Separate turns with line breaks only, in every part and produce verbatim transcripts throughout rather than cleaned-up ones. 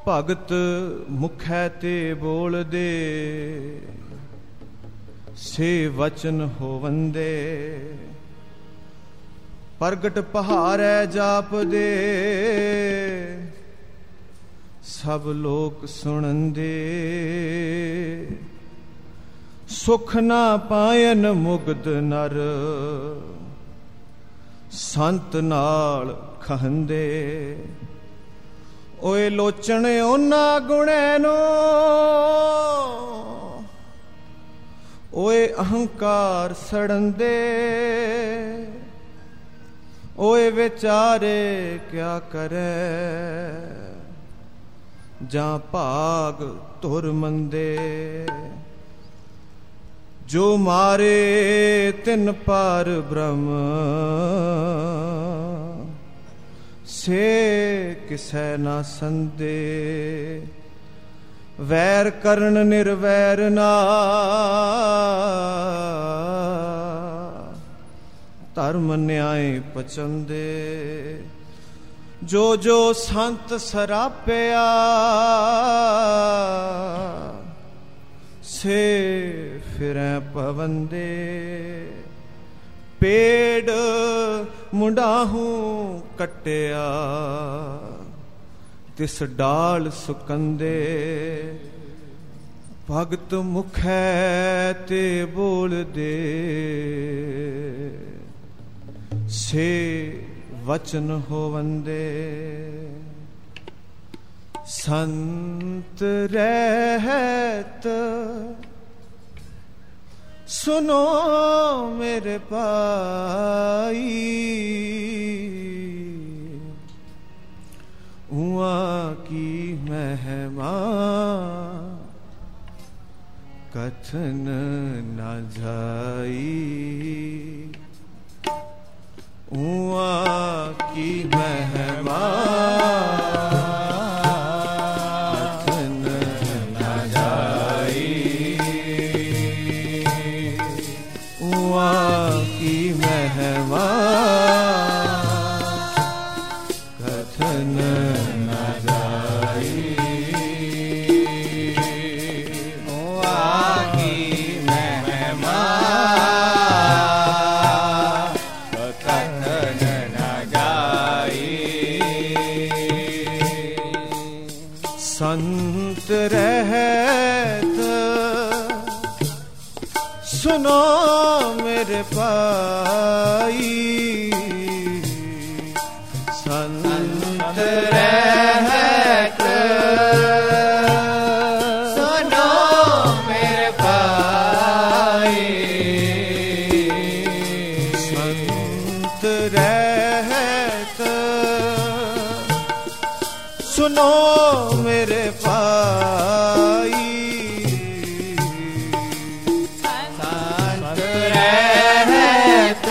भगत मुखै ते बोल दे, से वचन होवंदे। प्रगट पहाड़ै जाप दे, सब लोक सुनंदे। सुख ना पायन मुग्ध नर, संत नाल खहंदे। ओए लोचन ओना गुणै नो, ओए अहंकार सड़ंदे। ओए विचारे क्या करे, जा भाग तुर मंदे। जो मारे तिन पार ब्रह्म, से किसै ना संदे। वैर करण निर्वैर ना, धर्म न्याय पचंदे। जो जो संत सरापया, से फिरै पवंदे। पेड़ मुंडाहू कट्टिया, तिस डाल सुकंदे। भगत मुखै ते बोल दे, से वचन होवंदे। संत रहत सुनो मेरे भाई, उहाँ की महिमा कथन न जाई। उहाँ की महिमा कथन न जाई। उहाँ की महिमा कथन न जाई। उहाँ की महिमा संत रहत सुनो मेरे भाई। संत रहत सुनो मेरे भाई। संत रहत सुनो मेरे भाई। संत रहत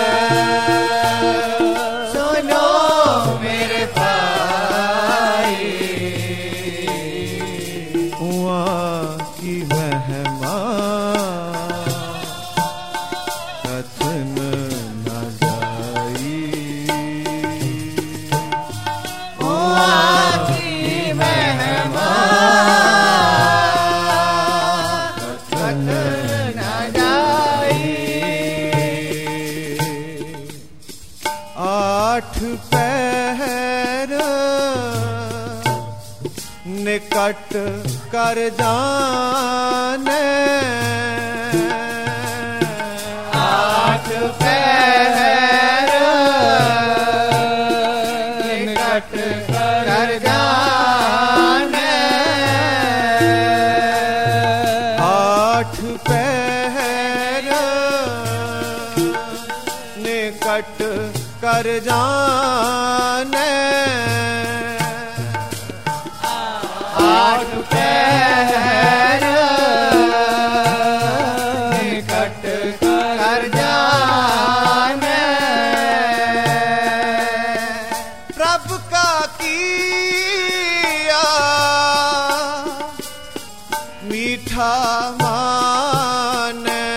सुनो मेरे भाई। उहाँ की महिमा कथन न जाई। उहाँ की महिमा कथन न जाई। आठ पैर निकट कर जाने। आठ पैर निकट कर जाने। आठ पैर निकट कर जाने। आठ पैर निकट कर जाने। प्रभु का किया मीठा माने।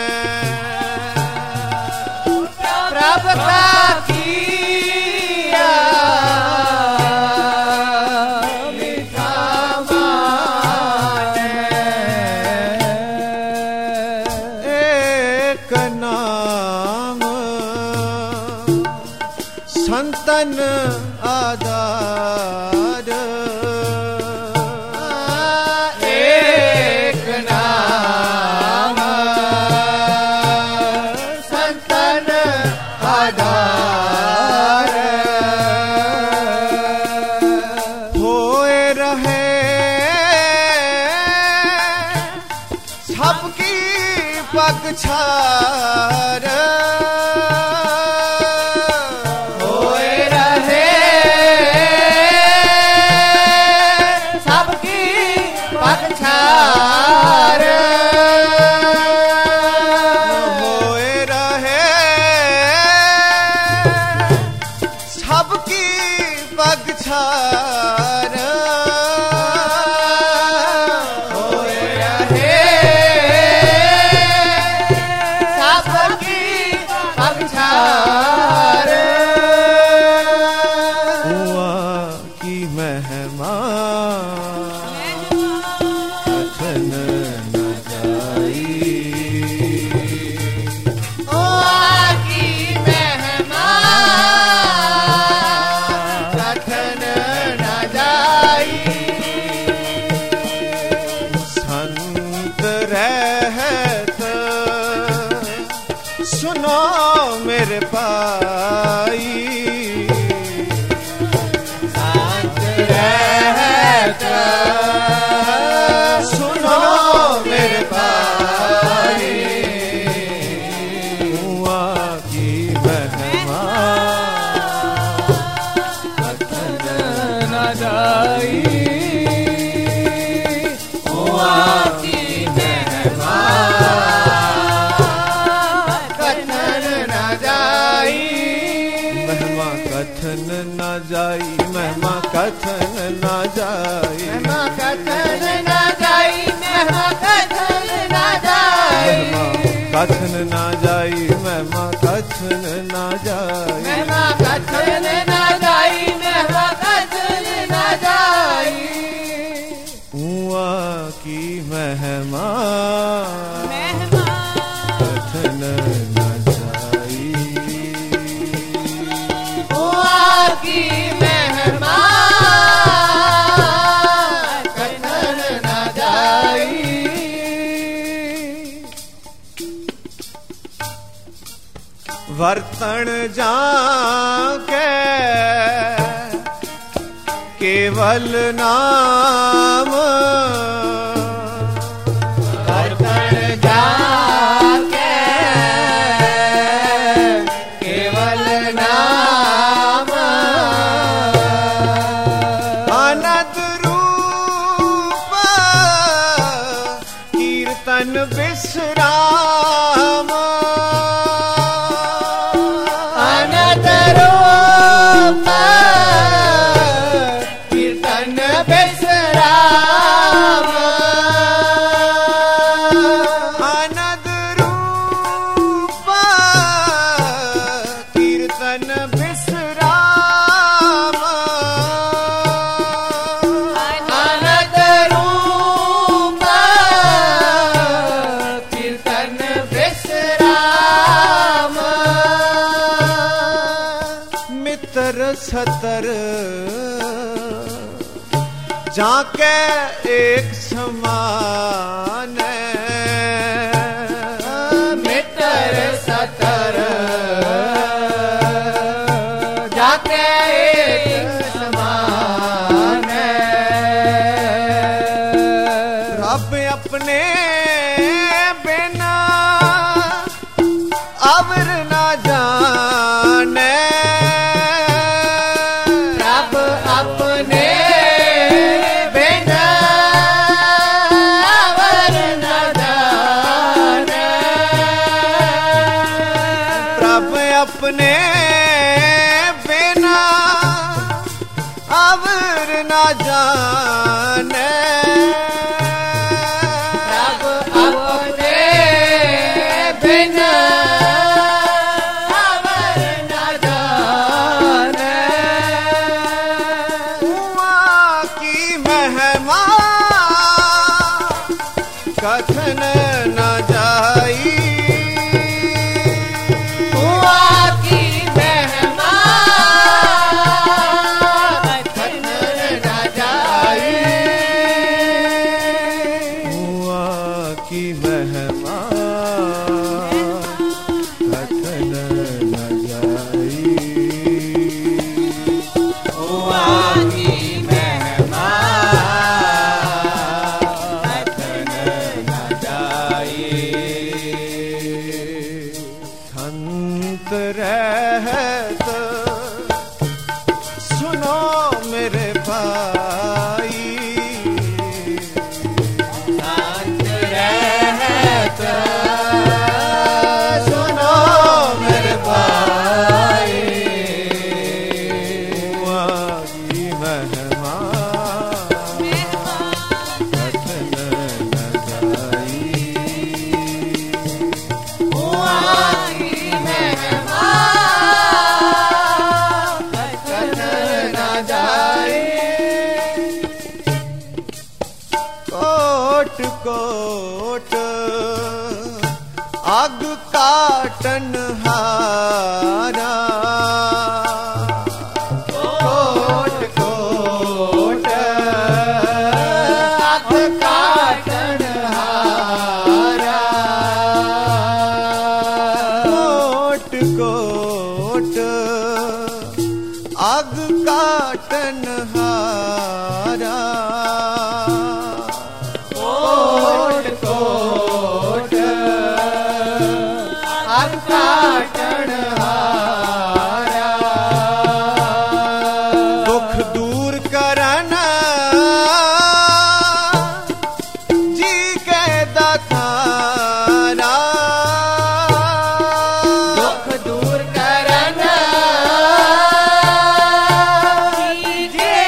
प्रभु का किया मीठा पग छार
होए रहे सबकी पग छार
होए रहे सबकी पग छार
होए रहे सबकी पग छार
हुआ की महिमा कथन न जाई
ओ की महिमा कथन न जाई
संत रहत सुनो मेरे पाई
शांत रहत
सुनो मेरे पाई हुआ की महिमा
कथन न जाई हुआ की महिमा कथन न जाई
महिमा कथन न जाई महिमा कथन न जाई
महिमा कथन न जाई महिमा कथन न जाई
महिमा कथन न जाई महिमा कथन न जाई
महिमा कथन न जाई महिमा कथन न जाई
हुआ की महिमा
महिमा
कथन न जाई
हुआ की महिमा कथन न जाई
वर्तन जाके केवल नाम
वर्तन जाके केवल नाम
आनंद रूप कीर्तन विश्राम
अनंत रूप कीर्तन विश्राम
आनंद रूप कीर्तन विश्राम
अनंत रूप कीर्तन विश्राम
मित्र सतर जाके एक समान
मित्र सतर जाके एक समान
रब अपने बिना अवर ना जाने
रब अपने बिना अवर न जाने
रब अपने बिना अवर ना जाने
रब अपने बिना अवर न जाने
हुआ की महिमा कथन न जाई
हुआ की महिमा कथन न जाई
हुआ की महिमा कथन न जाई
हुआ की महिमा कथन न जाई
काटन हारा कोट कोट
अग काटन हारा
कोट कोट अग काटन हारा
कोट कोट अग काटन हारा
दुख दूर करन जी के दातारा
दुख दूर करन कीजे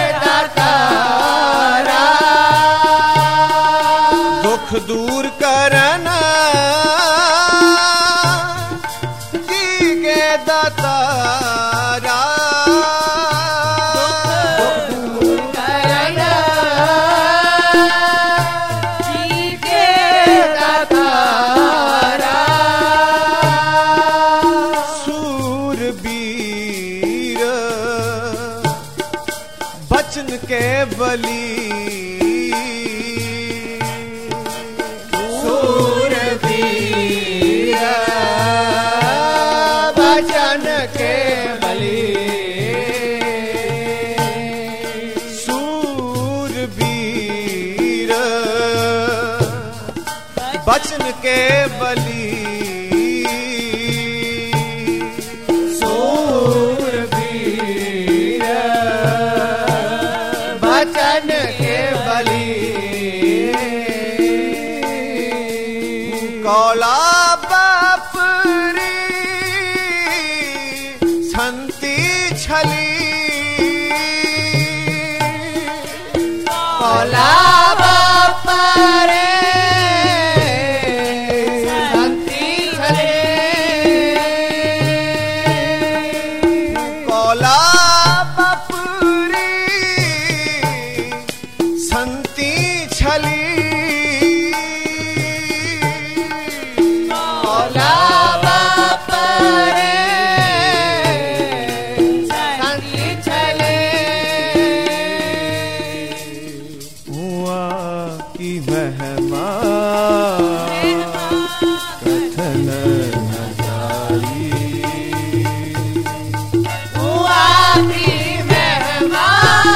दातारा
दुख दूर करन जी के दातारा
दूर करन कीजे दातारा
सूरबीर बचन के बली
सूरबीर बचन के बली
सूरबीर बचन के बली
सूरबीर बचन के बली
कौला बापरी संती छली
कौला बापरे संती छले
कौला बापरी संती छली
कौला बापरे संती छले
हुआ की महिमा कथन न जाई
हुआ की महिमा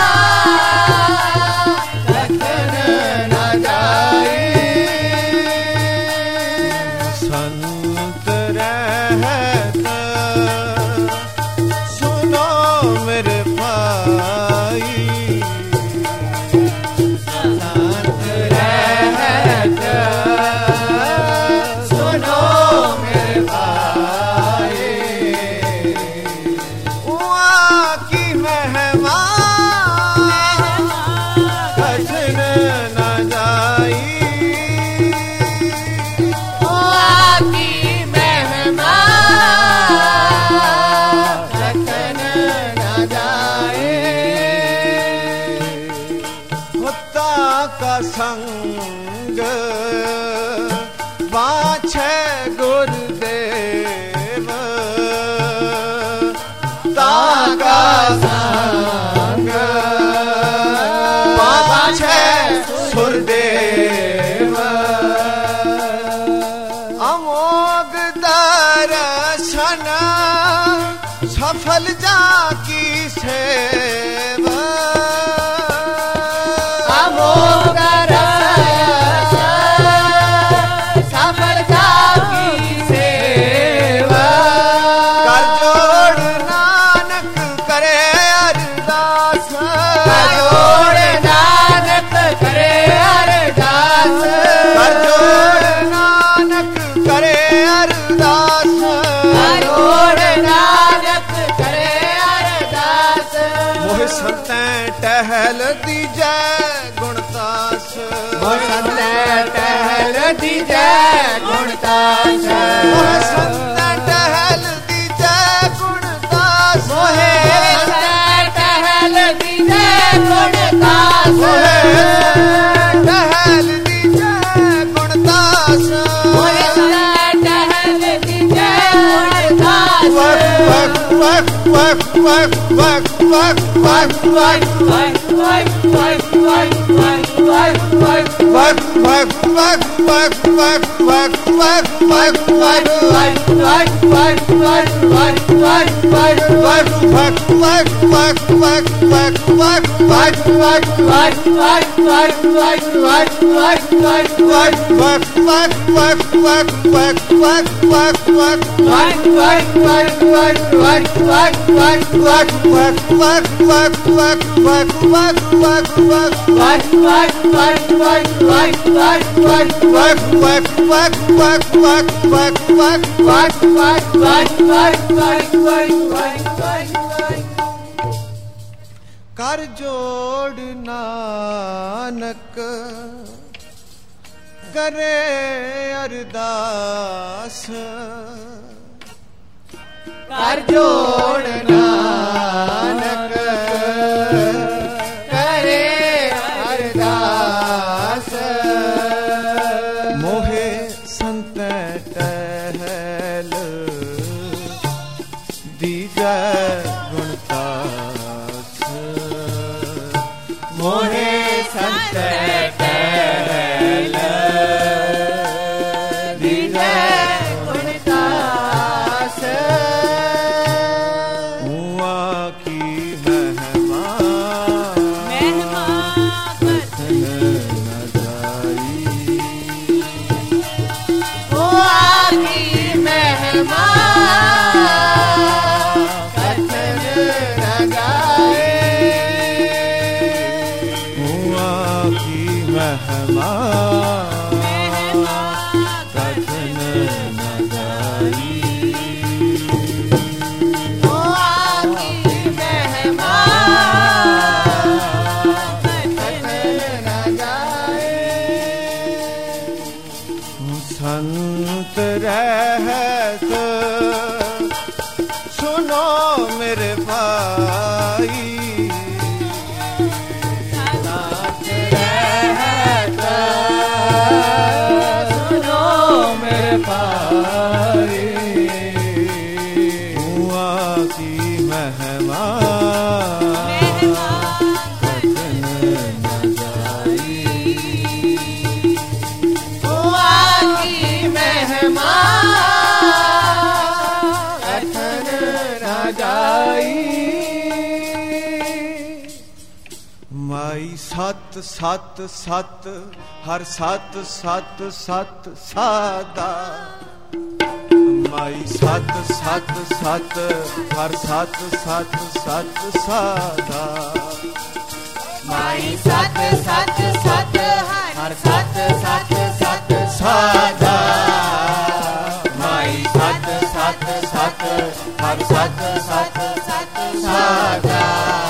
कथन न जाए
संत रहत सुनो मेरे भाई
संत रहत सुनो मेरे भाई
हुआ की महिमा कथन न जाई
हुआ की महिमा कथन न जाए
होता का संग बाछे गुरुदेव ताका संग बाछे सुरदेव अमोघ दर्शन सफल जाकी सेवा
अमोघ दर्शन सफलता की सेवा
कर जोड़ नानक करे अरदास
जोड़ नानक करे अरदास
कर जोड़ नानक करे अरदास
जोड़ नानक करे अरदास
मोह संतें टहल दीजै गुणतास
संत टहल दीजै गुणतास
मोह संतें टहल दीजै गुणतास
मोहे संत टहल दीजै गुणतास
मोहे टहल दीजै गुणतास
मोहे संत टहल
कर जोड़ नानक करे अरदास
कर जोड़ नानक करे अरदास
मोहे संत टहल दीजै गुणतास
मोहे संत टहल दीजै गुणतास
हुआ की महिमा
महिमा
कथन न जाई
हुआ की महिमा कथन न जाए
हुआ की महिमा कथन न जाई
हुआ की महिमा कथन न जाए
संत रहत सुनो मेरे भाई
सुनो मेरे भाई
हुआ की महिमा कथन न जाई
हुआ की महिमा कथन न जाई
माई सत सत सत हर सत सत सत सादा माई सत सत सत हर सत सत सत सादा
माई सत सत सत हर सत सत सत सादा
माई सत सत सत हर सत सत सत सादा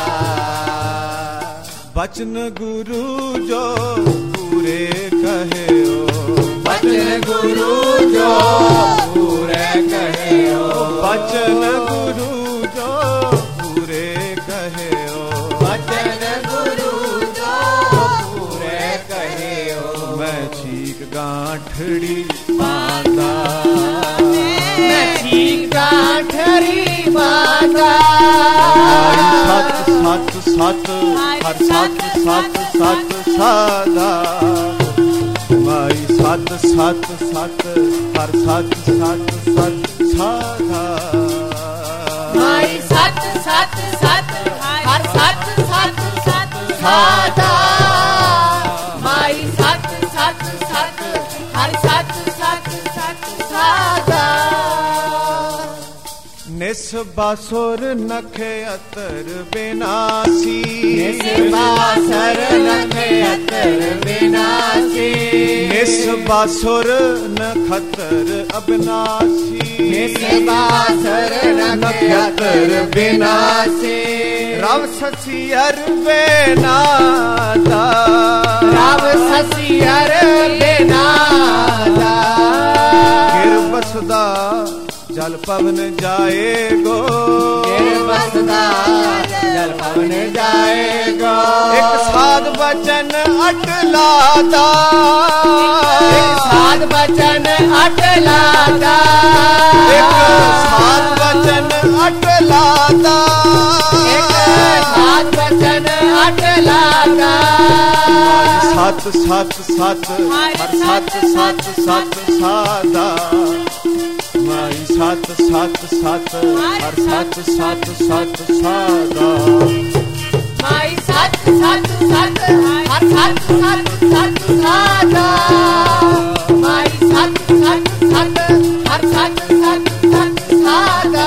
बचन गुरु जो पूरे कहे हो
बचन गुरु जो पूरे कहे हो
बचन गुरु जो पूरे कहे हो
बचन गुरु जो पूरे कहे हो
मैं छीक गांठड़ी बांधा
मैं ठीक गांठरी बांधा
सत सत सत हर सत सत सत सादा माई सत सत सत हर सत सत सत सादा
माई सत सत सत हर सत सत सत सादा माई सत सत सत हर सत सत सत सादा
निस बासुर नखे अतर बिनासी
निस बासर नखे अतर बिनासी
निस बासुर नखतर अबनासी
निस बासर नखे अतर बिनासी
रव ससियर बेनादा
राव ससियर बेनादा
गिर बसदा जल पवन जाएगो
गिर बसदा जल पवन जाएगो
एक साध ਬਚਨ ਅਟਲਾਦਾ
ਇੱਕ ਸਾਧ ਬਚਨ ਅਟਲਾਦਾ
ਇੱਕ ਸਾਧ ਬਚਨ ਅਟਲਾਦਾ
ਇੱਕ ਸਾਧ ਬਚਨ ਅਟਲਾਦਾ
ਸਤ ਸਤ ਸਤ ਹਰ ਸਤ ਸਤ ਸਤ ਸਾਦਾ ਮਾਈ ਸਤ ਸਤ ਸਤ ਹਰ ਸਤ ਸਤ ਸਤ ਸਾਦਾ
ਮਾਈ ਸਤ ਸਤ ਸਤ ਹਰ ਸਤ ਸਤ ਸਤ ਸਾਦਾ ਮਾਈ ਸਤ ਸਤ ਸਤ ਹਰ ਸਤ ਸਤ ਸਤ ਸਾਦਾ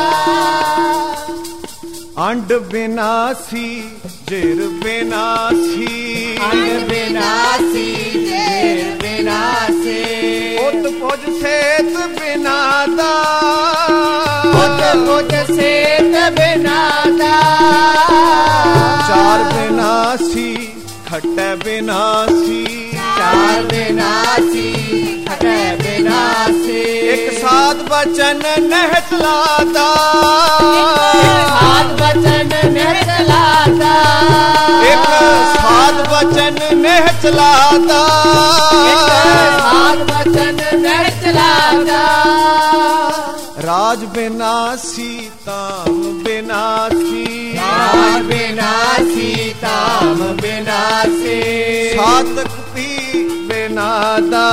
ਅੰਡ ਬਿਨਾਸੀ ਜੇਰ ਬਿਨਾਸੀ
ਅੰਡ ਬਿਨਾਸੀ ਜੇਰ ਬਿਨਾਸੀ
ਉਤ ਪੁਜ ਸੇਤ ਬਿਨਾਦਾ
ਉਤ ਪੁਜ ਸੇਤ ਬਿਨਾਦਾ
ਚਾਰ ਬਿਨਾਸੀ ਖਟੈ ਬਿਨਾਸੀ
ਚਾਰ ਬਿਨਾਸੀ ਖਟੈ ਬਿਨਾਸੀ
ਇੱਕ ਸਾਧ ਬਚਨ ਨਹਿਤ ਲਾਦਾ
ਸਾਧ ਬਚਨ ਨਹਿਤ ਲਾਦਾ
ਇੱਕ ਸਾਧ ਬਚਨ ਨਹਿਤ ਲਾਦਾ
ਇੱਕ ਸਾਧ ਬਚਨ ਨਹਿਤ ਲਾਦਾ
ਰਾਜ ਬਿਨਾਸੀ ਤਾਮ ਬਿਨਾਸੀ
ਰਾਜ ਬਿਨਾਸੀ ਤਾਮ ਬਿਨਾਸੀ
ਸਾਤਕ ਪੀ ਬਿਨਾਦਾ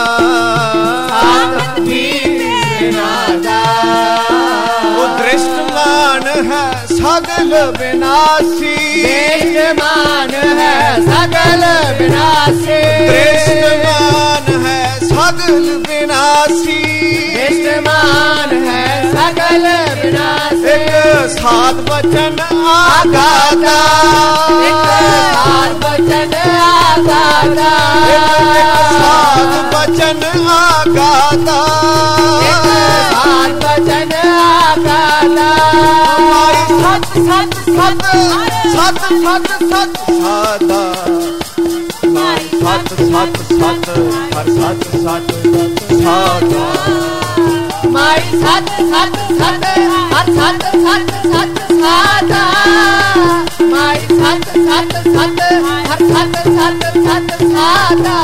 ਸਾਤਕ ਪੀ ਬਿਨਾਦਾ
ਉਹ ਦ੍ਰਿਸ਼ਟਮਾਨ ਹੈ ਸਗਲ ਬਿਨਾਸੀ
ਦ੍ਰਿਸ਼ਟਮਾਨ ਹੈ ਸਗਲ ਬਿਨਾਸੀ
ਦ੍ਰਿਸ਼ਟਮਾਨ ਹੈ ਸਗਲ ਬਿਨਾਸੀ
ਦ੍ਰਿਸ਼ਟਮਾਨ ਹੈ ਸਗਲ ਬਿਨਾਸੀ
ਇੱਕ ਸਾਧ ਬਚਨ ਆਗਾਦਾ
ਇੱਕ ਸਾਧ ਬਚਨ ਆਗਾਦਾ
ਸਾਧ ਬਚਨ ਆਗਾਦਾ
ਇੱਕ ਸਾਧ ਬਚਨ ਆਗਾਦਾ
ਮਾਈ
ਸਤ ਸਤ
ਸਤ ਸਤ ਸਤ ਸਤ ਸਾਦਾ ਮਾਈ ਸਤ ਸਤ ਸਤ ਹਰ ਸਤ ਸਤ ਸਾਦਾ
ਮਾਈ ਸਤ ਸਤ ਸਤ ਹਰ ਸਤ ਸਤ ਸਤ ਸਾਦਾ ਮਾਈ ਸਤ ਸਤ ਸਤ ਹਰ ਸਤ ਸਤ ਸਤ ਸਾਦਾ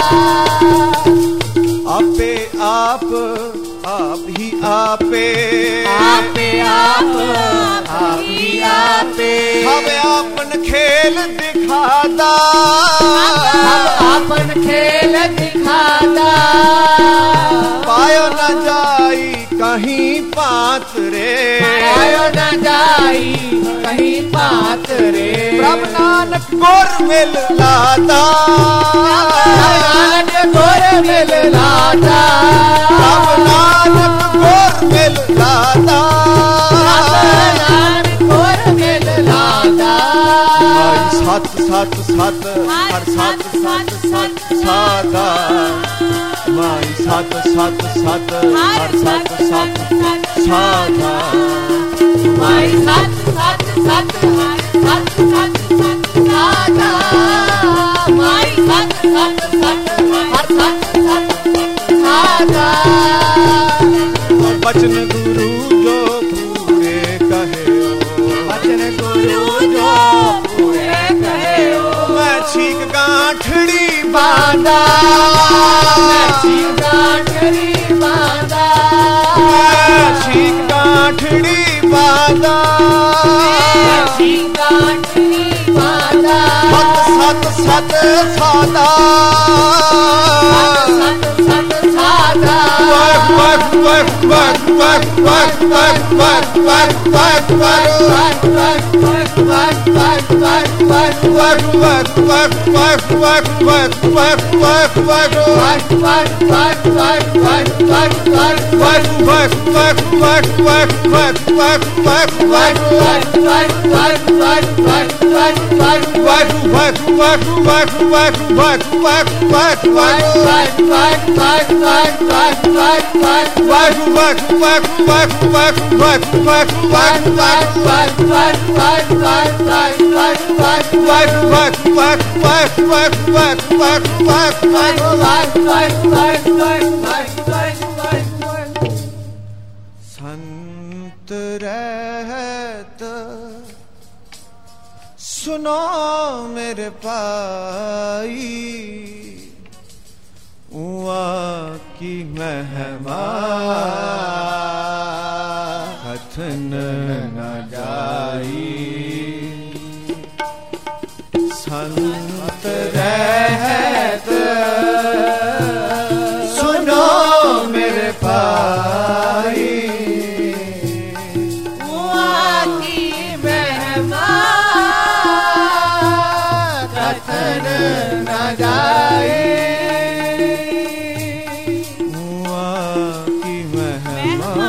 ਆਪੇ ਆਪ ਆਪ ਹੀ ਆਪੇ
ਆਪੇ ਆਪ ਆਪ ਹੀ ਆਪੇ
ਸਭ ਆਪਨ ਖੇਲ ਦਿਖਾਦਾ
ਸਭ ਆਪਨ ਖੇਲ ਦਿਖਾਦਾ
ਪਾਇਓ ਨਾ ਜਾਈ ਕਹੀਂ ਪਾਤਰੇ
ਆਇਓ ਨਾ ਜਾਈ ਕਹੀਂ ਪਾਤਰੇ
ਪ੍ਰਭ ਨਾਨਕ ਗੁਰ ਮਿਲ ਲਾਦਾ
ਨਾਨਕ ਗੁਰ ਮਿਲ ਲਾਦਾ
ਪ੍ਰਭ ਨਾਨਕ ਗੁਰ ਮਿਲ ਲਾਦਾ
ਨਾਨਕ ਗੁਰ ਮਿਲ ਲਾਦਾ
ਮਾਈ ਸਤ ਸਤ ਸਤ ਹਰ ਸਤ ਸਤ ਸਤ ਸਾਦਾ ਮਾਈ ਸਤ ਸਤ ਸਤ ਹਰ ਸਤ ਸਤ ਸਾਦਾ
ਮਾਈ ਸਤ ਸਤ ਸਤ ਸਤ ਸਤ ਸਤ ਸਾਦਾ ਮਾਈ ਸਤ ਸਤ ਸਤ ਹਰ ਸਤ ਸਤ ਸਾਦਾ
ਬਚਨ ਗੁਰੂ ਜੋ ਪੂਰੇ ਕਹਿਓ
ਬਚਨ ਗੁਰੂ ਜੋ ਪੂਰੇ ਕਹਿਓ
ਮੈਂ ਛੀਕ ਗਾਂਠੜੀ
ਬਾਂਦਾ ਮੈਂ ਛੀਕ ਗਾਂਠੜੀ ਬਾਂਦਾ
ਮੈਂ ਛੀਕ ਗਾਂਠੜੀ ਬਾਂਦਾ
ਮੈਂ ਛੀਕ ਗਾਂਠੜੀ ਬਾਂਦਾ
ਸਤ ਸਤ ਸਤ ਸਾਦਾ
ਸਤ ਸਤ ਸਾਦਾ
ਵਕ ਵਕ ਵਕ ਵਕ ਵਕ ਵਕ ਵਕ ਵਕ ਵਕ ਵਕ ਵਕ संत रहत सुनो मेरे भाई उआ की महिमा कथन न जाई संत रहत सुनो मेरे भाई
कथन न जाए
हुआ की महिमा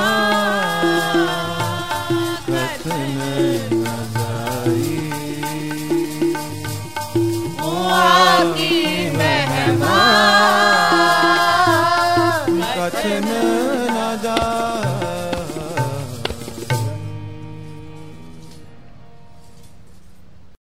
कथन न जाई
हुआ की महिमा
कथन न जाई।